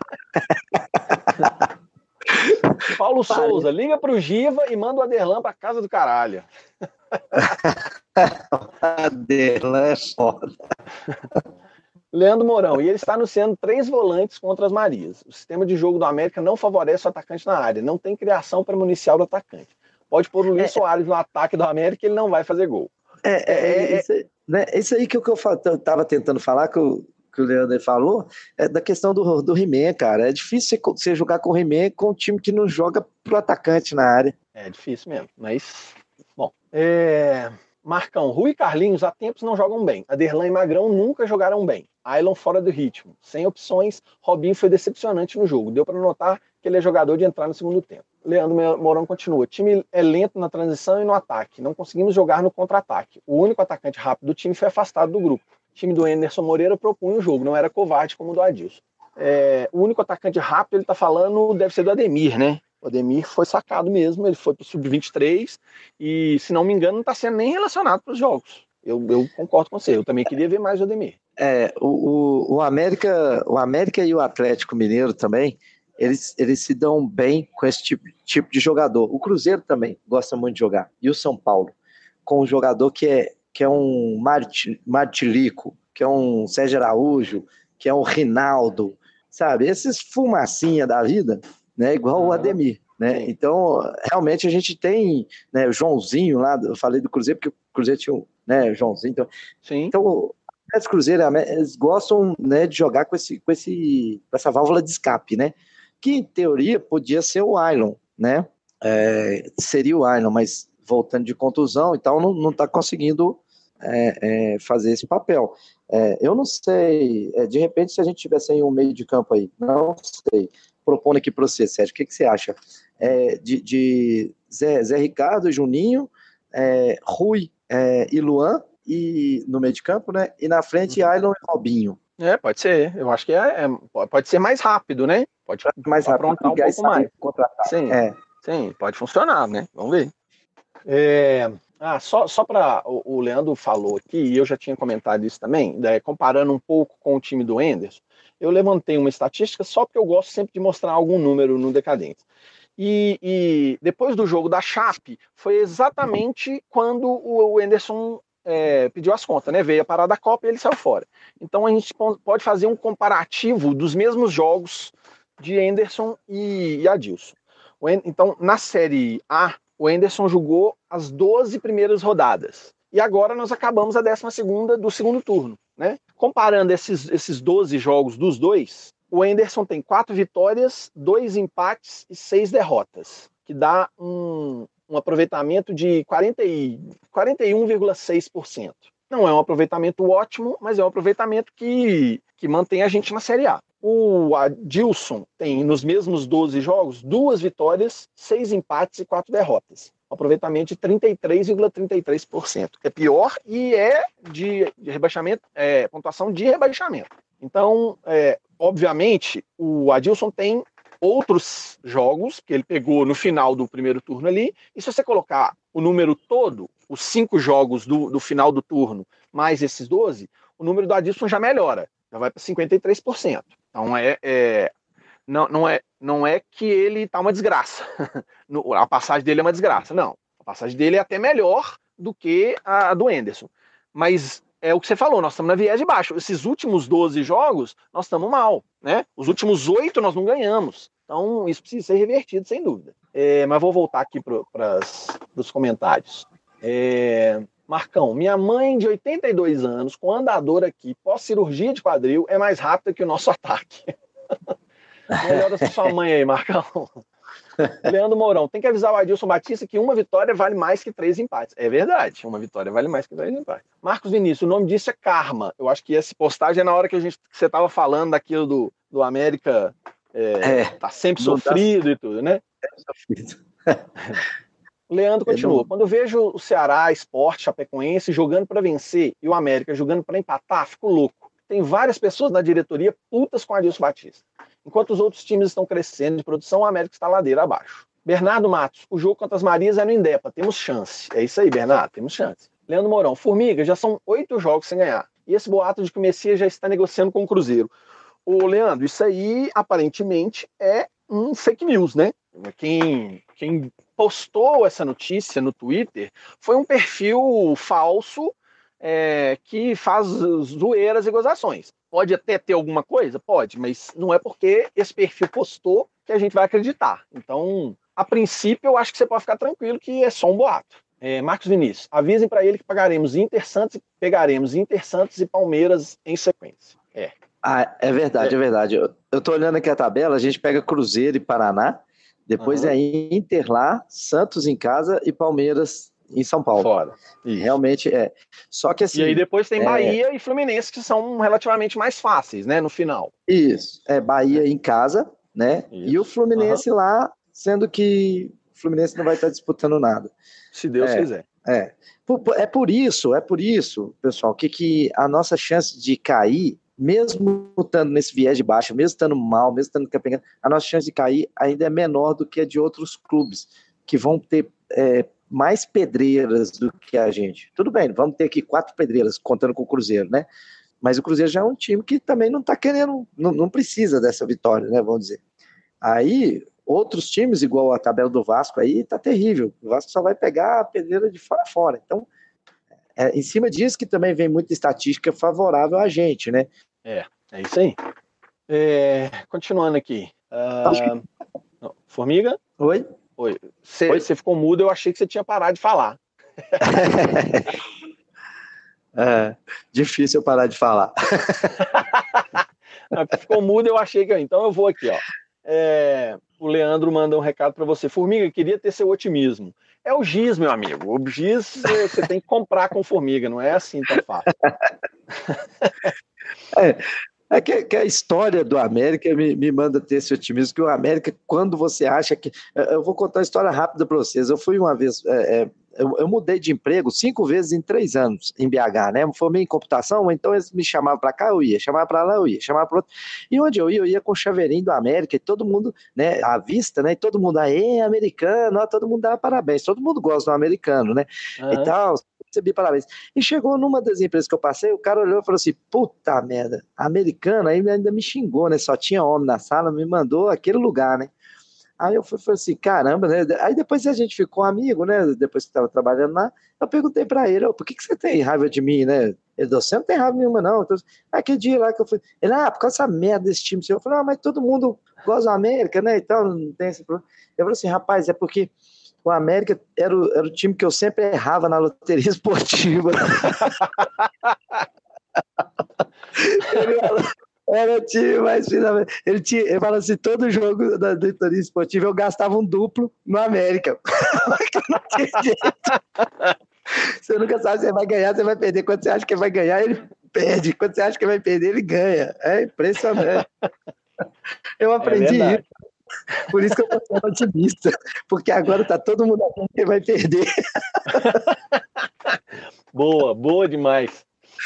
Paulo Pare. Souza, liga pro Giva e manda o Aderlan pra casa do caralho. Aderlan é foda. Leandro Mourão, e ele está anunciando três volantes contra as Marias. O sistema de jogo do América não favorece o atacante na área, não tem criação para municiar o atacante. Pode pôr o Luiz é, Soares no ataque do América, ele não vai fazer gol. É, é, é, isso, aí, né, isso aí que eu estava tentando falar, que o, que o Leandro falou, é da questão do, do He-Man, cara. É difícil você, você jogar com o He-Man com um time que não joga pro atacante na área. É difícil mesmo, mas... Bom, é... Marcão, Rui e Carlinhos há tempos não jogam bem. Aderlan e Magrão nunca jogaram bem. Ailon fora do ritmo. Sem opções, Robinho foi decepcionante no jogo. Deu para notar que ele é jogador de entrar no segundo tempo. Leandro Mourão continua. O time é lento na transição e no ataque. Não conseguimos jogar no contra-ataque. O único atacante rápido do time foi afastado do grupo. O time do Anderson Moreira propunha o jogo, não era covarde como o do Adilson. É, o único atacante rápido, ele tá falando, deve ser do Ademir, né? O Ademir foi sacado mesmo, ele foi pro sub vinte e três e, se não me engano, não está sendo nem relacionado para os jogos. Eu, eu concordo com você, eu também queria ver mais o Ademir. É, o, o, o, América, o América e o Atlético Mineiro também, eles, eles se dão bem com esse tipo, tipo de jogador. O Cruzeiro também gosta muito de jogar. E o São Paulo, com um jogador que é, que é um Martilico, que é um Sérgio Araújo, que é um Rinaldo, sabe? Esses fumacinha da vida, né? Igual uhum. o Ademir. Né? Então, realmente a gente tem, né, o Joãozinho lá, eu falei do Cruzeiro, porque o Cruzeiro tinha um, né, o Joãozinho. Então, Sim. então os Cruzeiros, eles gostam, né, de jogar com, esse, com, esse, com essa válvula de escape, né? Que em teoria podia ser o Ailon, né? É, seria o Ailon, mas voltando de contusão e tal, não, não tá conseguindo é, é, fazer esse papel. É, eu não sei, é, de repente, se a gente tivesse aí um meio de campo aí, não sei, propondo aqui para você, Sérgio, o que, que você acha? É, de de Zé, Zé Ricardo, Juninho, é, Rui é, e Luan, e, no meio de campo, né? E na frente, uhum. Ailon e Robinho. É, pode ser. Eu acho que é, é pode ser mais rápido, né? Pode mais aprontar rápido, um pouco mais. Sim, é. sim, pode funcionar, né? Vamos ver. É, ah, só, só para o, o Leandro falou aqui, e eu já tinha comentado isso também, né, comparando um pouco com o time do Anderson, eu levantei uma estatística só porque eu gosto sempre de mostrar algum número no Decadentes. E, e depois do jogo da Chape, foi exatamente quando o Anderson é, pediu as contas, né? Veio a parada da Copa e ele saiu fora. Então a gente pode fazer um comparativo dos mesmos jogos de Anderson e, e Adilson. Então, na Série A, o Anderson jogou as doze primeiras rodadas. E agora nós acabamos a décima segunda do segundo turno, né? Comparando esses, esses doze jogos dos dois, o Anderson tem quatro vitórias, dois empates e seis derrotas, que dá um, um aproveitamento de quarenta e um vírgula seis por cento. Não é um aproveitamento ótimo, mas é um aproveitamento que, que mantém a gente na Série A. O Adilson tem, nos mesmos doze jogos, duas vitórias, seis empates e quatro derrotas. um aproveitamento de trinta e três vírgula trinta e três por cento. É pior e é de, de rebaixamento, é, pontuação de rebaixamento. Então, é, obviamente, o Adilson tem outros jogos que ele pegou no final do primeiro turno ali, e se você colocar o número todo, os cinco jogos do, do final do turno, mais esses doze, o número do Adilson já melhora, já vai para cinquenta e três por cento. Então, é, é, não, não, é, não é que ele está uma desgraça, a passagem dele é uma desgraça, não. A passagem dele é até melhor do que a do Anderson, mas é o que você falou, nós estamos na viés de baixo. Esses últimos doze jogos, nós estamos mal, né? Os últimos oito nós não ganhamos. Então, isso precisa ser revertido, sem dúvida. É, mas vou voltar aqui para os comentários. É, Marcão, minha mãe de oitenta e dois anos, com andador aqui, pós-cirurgia de quadril, é mais rápida que o nosso ataque. Melhora sua mãe aí, Marcão. Leandro Mourão, tem que avisar o Adilson Batista que uma vitória vale mais que três empates. É verdade, uma vitória vale mais que três empates. Marcos Vinícius, o nome disso é karma. Eu acho que essa postagem é na hora que, a gente, que você estava falando daquilo do, do América é, é, tá sempre sofrido dá... e tudo, né? É sofrido. Leandro continua. Não... Quando eu vejo o Ceará, Sport, Chapecoense jogando para vencer e o América jogando para empatar, fico louco. Tem várias pessoas na diretoria putas com o Adilson Batista. Enquanto os outros times estão crescendo de produção, o América está ladeira abaixo. Bernardo Matos, o jogo contra as Marias é no Indepa, temos chance. É isso aí, Bernardo, temos chance. Leandro Mourão, Formiga, já são oito jogos sem ganhar. E esse boato de que o Messias já está negociando com o Cruzeiro. Ô, Leandro, isso aí aparentemente é um fake news, né? Quem, quem postou essa notícia no Twitter foi um perfil falso é, que faz zoeiras e gozações. Pode até ter alguma coisa? Pode, mas não é porque esse perfil postou que a gente vai acreditar. Então, a princípio, eu acho que você pode ficar tranquilo que é só um boato. É, Marcos Vinícius, avisem para ele que pagaremos Inter Santos, pegaremos Inter Santos e Palmeiras em sequência. É. Ah, é verdade, é, é verdade. Eu, eu tô olhando aqui a tabela, a gente pega Cruzeiro e Paraná, depois uhum. é Inter lá, Santos em casa e Palmeiras em São Paulo. Fora. Isso. Realmente é. Só que assim. E aí depois tem é... Bahia e Fluminense, que são relativamente mais fáceis, né? No final. Isso. É Bahia é. em casa, né? Isso. E o Fluminense uhum. lá, sendo que o Fluminense não vai estar disputando nada. Se Deus é, quiser. É. É por isso, é por isso, pessoal, que, que a nossa chance de cair, mesmo estando nesse viés de baixo, mesmo estando mal, mesmo estando campeão, a nossa chance de cair ainda é menor do que a de outros clubes, que vão ter. É, mais pedreiras do que a gente. Tudo bem, vamos ter aqui quatro pedreiras, contando com o Cruzeiro, né? Mas o Cruzeiro já é um time que também não tá querendo, não, não precisa dessa vitória, né? Vamos dizer. Aí, outros times, igual a tabela do Vasco aí, tá terrível. O Vasco só vai pegar a pedreira de fora a fora. Então, é, em cima disso que também vem muita estatística favorável a gente, né? É, é isso aí. É, continuando aqui. Uh, que... Formiga? Oi? Oi. Você, você ficou mudo, eu achei que você tinha parado de falar. É, difícil eu parar de falar. Não, ficou mudo, eu achei que... Então eu vou aqui, ó. É, o Leandro manda um recado para você. Formiga, queria ter seu otimismo. É o giz, meu amigo. O giz você tem que comprar com Formiga, não é assim tão fácil. É, é que, que a história do América me, me manda ter esse otimismo, que o América, quando você acha que... Eu vou contar uma história rápida para vocês. Eu fui uma vez... É, é, eu, eu mudei de emprego cinco vezes em três anos, em B H, né? Eu formei em computação, então eles me chamavam para cá, eu ia. Chamavam para lá, eu ia. Chamavam para outro. E onde eu ia, eu ia com o chaveirinho do América, e todo mundo, né? À vista, né? E todo mundo, aí, americano, ó, todo mundo dava parabéns. Todo mundo gosta do americano, né? Uhum. E tal... recebi parabéns. E chegou numa das empresas que eu passei, o cara olhou e falou assim, puta merda, americano, aí ainda me xingou, né, só tinha homem na sala, me mandou aquele lugar, né. Aí eu falei assim, caramba, né, aí depois a gente ficou amigo, né, depois que estava trabalhando lá, eu perguntei pra ele, oh, por que, que você tem raiva de mim, né, ele falou, você não tem raiva nenhuma não, então, aquele dia lá que eu fui, ele, ah, por causa dessa merda desse time seu, eu falei, ah, mas todo mundo gosta da América, né, então não tem esse problema. Eu falei assim, rapaz, é porque o América era o, era o time que eu sempre errava na loteria esportiva. Ele era o time mais finalmente. Ele, tinha, ele fala assim: todo jogo da loteria esportiva eu gastava um duplo no América. Não tinha jeito. Você nunca sabe se você vai ganhar, você vai perder. Quando você acha que vai ganhar, ele perde. Quando você acha que vai perder, ele ganha. É impressionante. Eu aprendi é isso. Por isso que eu tô sendo otimista, porque agora tá todo mundo achando que vai perder. Boa, boa demais.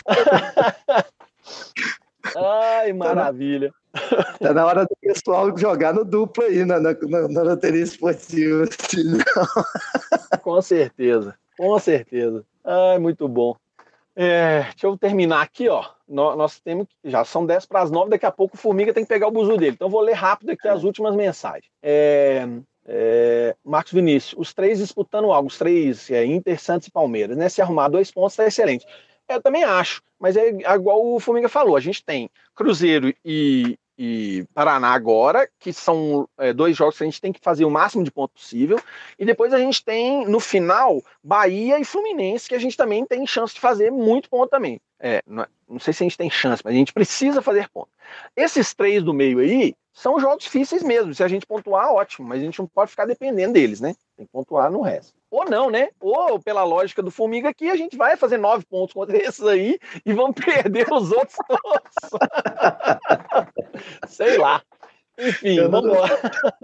Ai, maravilha. Tá na hora do pessoal jogar no duplo aí, na, na, na loteria esportiva. Com certeza, com certeza. Ai, muito bom. É, deixa eu terminar aqui, ó. Nós, nós temos, já são dez para as nove, daqui a pouco o Formiga tem que pegar o buzu dele. Então vou ler rápido aqui é. as últimas mensagens. É, é, Marcos Vinícius, os três disputando algo, os três, é, Inter, Santos e Palmeiras, né? Se arrumar dois pontos, tá excelente. Eu também acho, mas é igual o Formiga falou, a gente tem Cruzeiro e, e Paraná agora, que são é, dois jogos que a gente tem que fazer o máximo de ponto possível, e depois a gente tem, no final, Bahia e Fluminense, que a gente também tem chance de fazer muito ponto também. É, não, não sei se a gente tem chance, mas a gente precisa fazer ponto. Esses três do meio aí são jogos difíceis mesmo, se a gente pontuar, ótimo, mas a gente não pode ficar dependendo deles, né? Tem que pontuar no resto. Ou não, né? Ou, pela lógica do Formiga aqui, a gente vai fazer nove pontos contra esses aí e vamos perder os outros todos. Sei lá. Enfim, não... vamos lá.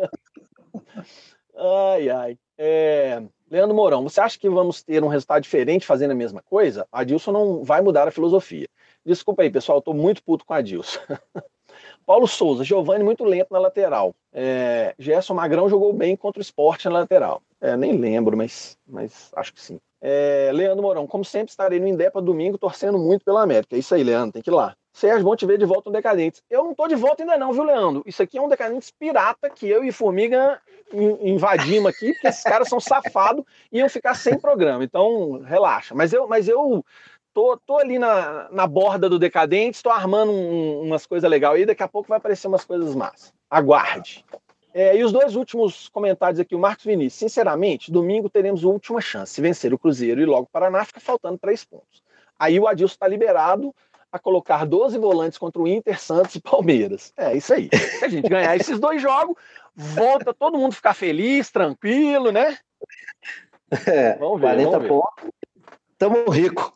Ai, ai. É... Leandro Mourão, você acha que vamos ter um resultado diferente fazendo a mesma coisa? A Adilson não vai mudar a filosofia. Desculpa aí, pessoal, eu tô muito puto com a Adilson. Paulo Souza, Giovani muito lento na lateral. É, Gerson Magrão jogou bem contra o Sport na lateral. É, nem lembro, mas, mas acho que sim. É, Leandro Mourão, como sempre, estarei no Indepa domingo torcendo muito pela América. É isso aí, Leandro, tem que ir lá. Sérgio, bom te ver de volta no Decadentes. Eu não tô de volta ainda não, viu, Leandro? Isso aqui é um Decadentes pirata que eu e Formiga invadimos aqui, porque esses caras são safados e iam ficar sem programa. Então, relaxa. Mas eu... Mas eu Tô, tô ali na, na borda do Decadentes, tô armando um, umas coisas legais aí, daqui a pouco vai aparecer umas coisas massas. Aguarde. É, e os dois últimos comentários aqui, o Marcos Vinícius. Sinceramente, domingo teremos a última chance. Se vencer o Cruzeiro e logo o Paraná, fica faltando três pontos. Aí o Adilson está liberado a colocar doze volantes contra o Inter, Santos e Palmeiras. É isso aí. Se a gente ganhar esses dois jogos, volta todo mundo ficar feliz, tranquilo, né? É, vamos ver, quarenta vamos ver. Pontos, tamo rico.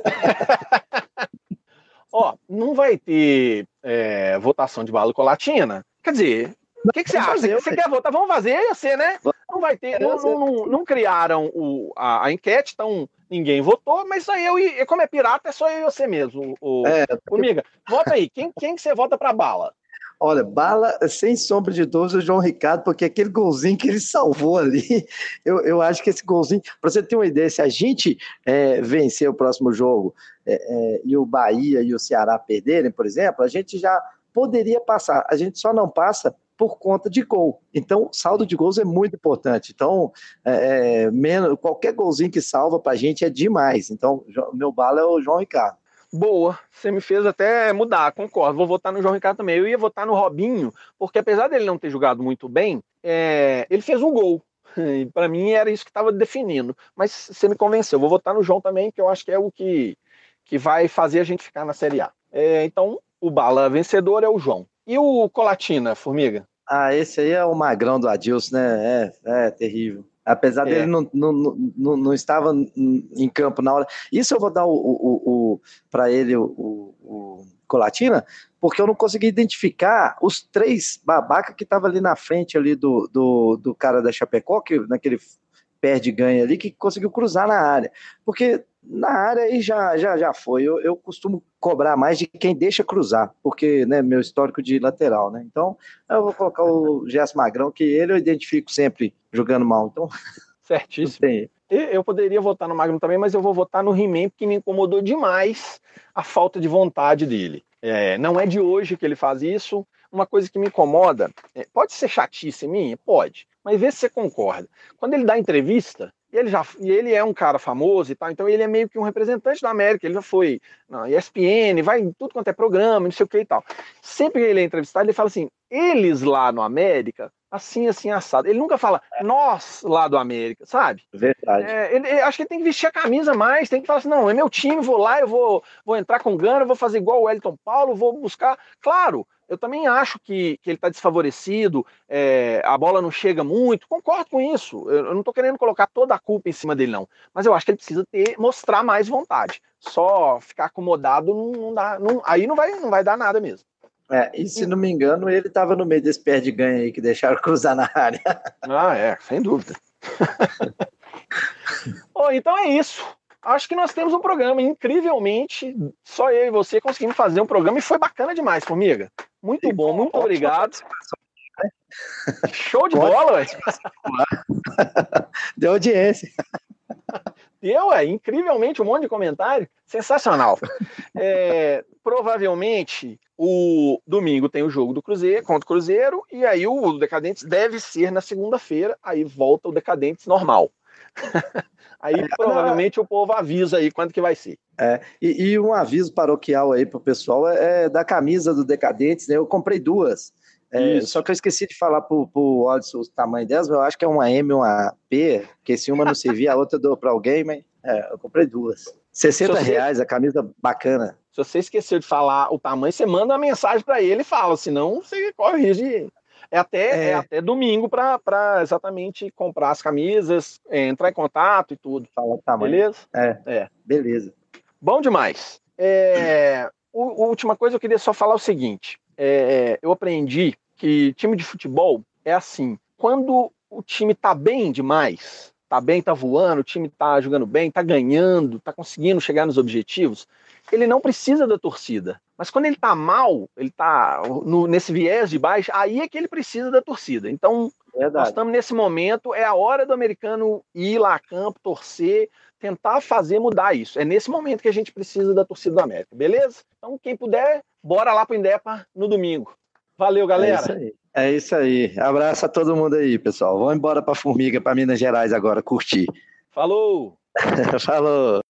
Ó, não vai ter é, votação de bala colatina? Quer dizer, o que, que você acha? Fazer, você quer votar? Vamos fazer, ia ser, né? Não vai ter, não, não, não, não criaram o, a, a enquete, então ninguém votou, mas só eu e, como é pirata, é só eu e você mesmo, o, é, Formiga. Vota aí, quem, quem que você vota pra bala? Olha, bala, sem sombra de dúvida, o João Ricardo, porque aquele golzinho que ele salvou ali, eu, eu acho que esse golzinho, para você ter uma ideia, se a gente é, vencer o próximo jogo é, é, e o Bahia e o Ceará perderem, por exemplo, a gente já poderia passar, a gente só não passa por conta de gol. Então, saldo de gols é muito importante. Então, é, é, menos, qualquer golzinho que salva para a gente é demais. Então, meu bala é o João Ricardo. Boa, você me fez até mudar, concordo, vou votar no João Ricardo também. Eu ia votar no Robinho, porque apesar dele não ter jogado muito bem, é, ele fez um gol, e para mim era isso que estava definindo, mas você me convenceu, vou votar no João também, que eu acho que é o que, que vai fazer a gente ficar na Série A. É, então, o bala vencedor é o João. E o Colatina, Formiga? Ah, esse aí é o magrão do Adilson, né? É, é terrível. Apesar é. dele não, não, não, não estava em campo na hora. Isso eu vou dar o, o, o, para ele o, o Colatina, porque eu não consegui identificar os três babacas que estavam ali na frente ali do, do, do cara da Chapecó, que naquele perde e ganha ali, que conseguiu cruzar na área. Porque na área aí já, já, já foi. Eu, eu costumo cobrar mais de quem deixa cruzar, porque, né, meu histórico de lateral, né? Então, eu vou colocar o Gerson Magrão, que ele eu identifico sempre jogando mal. Então, certíssimo. Eu poderia votar no Magno também, mas eu vou votar no He-Man, porque me incomodou demais a falta de vontade dele. É, não é de hoje que ele faz isso. Uma coisa que me incomoda, é, pode ser chatice minha? Pode, mas vê se você concorda. Quando ele dá entrevista, ele já, e ele é um cara famoso e tal, então ele é meio que um representante da América, ele já foi na E S P N, vai em tudo quanto é programa, não sei o que e tal. Sempre que ele é entrevistado, ele fala assim, eles lá no América, assim, assim, assado. Ele nunca fala, nós lá do América, sabe? Verdade. É, ele, eu acho que ele tem que vestir a camisa mais, tem que falar assim, não, é meu time, vou lá, eu vou, vou entrar com gana, vou fazer igual o Wellington Paulo, vou buscar, claro, eu também acho que, que ele está desfavorecido, é, a bola não chega muito, concordo com isso, eu, eu não estou querendo colocar toda a culpa em cima dele não, mas eu acho que ele precisa ter, mostrar mais vontade, só ficar acomodado não, não dá, não, aí não vai, não vai dar nada mesmo. É, e se não me engano, ele estava no meio desse pé de ganho aí que deixaram cruzar na área. Ah, é, sem dúvida. Oh, então é isso. Acho que nós temos um programa, incrivelmente, só eu e você conseguimos fazer um programa e foi bacana demais, Formiga. Muito bom, muito obrigado. Show de bola, ué. Deu audiência. Deu, é, incrivelmente, um monte de comentário. Sensacional. É, provavelmente, o domingo tem o jogo do Cruzeiro, contra o Cruzeiro, e aí o Decadentes deve ser na segunda-feira, aí volta o Decadentes normal. Aí é, provavelmente não... o povo avisa aí quando que vai ser. É, e, e um aviso paroquial aí pro pessoal é, é da camisa do Decadentes, né? Eu comprei duas. É, só que eu esqueci de falar pro, pro Odson o tamanho delas, eu acho que é uma M e uma P, porque se uma não servir, a outra eu dou para alguém, mas é, eu comprei duas. sessenta reais, a camisa bacana. Se você esqueceu de falar o tamanho, você manda uma mensagem para ele e fala, senão você corre risco de... É até, é. É até domingo para exatamente comprar as camisas, é, entrar em contato e tudo. Fala o tamanho. Beleza? É, é. Beleza. Bom demais. É, a última coisa, eu queria só falar o seguinte. É, eu aprendi que time de futebol é assim. Quando o time tá bem demais, tá bem, tá voando, o time tá jogando bem, tá ganhando, tá conseguindo chegar nos objetivos, ele não precisa da torcida. Mas quando ele tá mal, ele tá no, nesse viés de baixo, aí é que ele precisa da torcida. Então, verdade, nós estamos nesse momento, é a hora do americano ir lá a campo, torcer, tentar fazer mudar isso. É nesse momento que a gente precisa da torcida do América, beleza? Então, quem puder, bora lá pro Indepa no domingo. Valeu, galera. É isso aí. É isso aí. Abraço a todo mundo aí, pessoal. Vamos embora pra Formiga, pra Minas Gerais agora, curtir. Falou! Falou!